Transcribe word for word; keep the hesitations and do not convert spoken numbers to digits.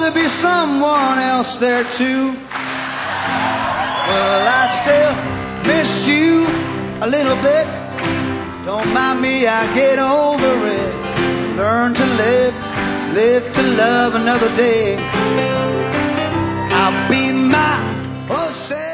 there'd be someone else there too. Well, I still miss you a little bit. Don't mind me, I get over it. Learn to live, live to love another day. I'll be my Jose.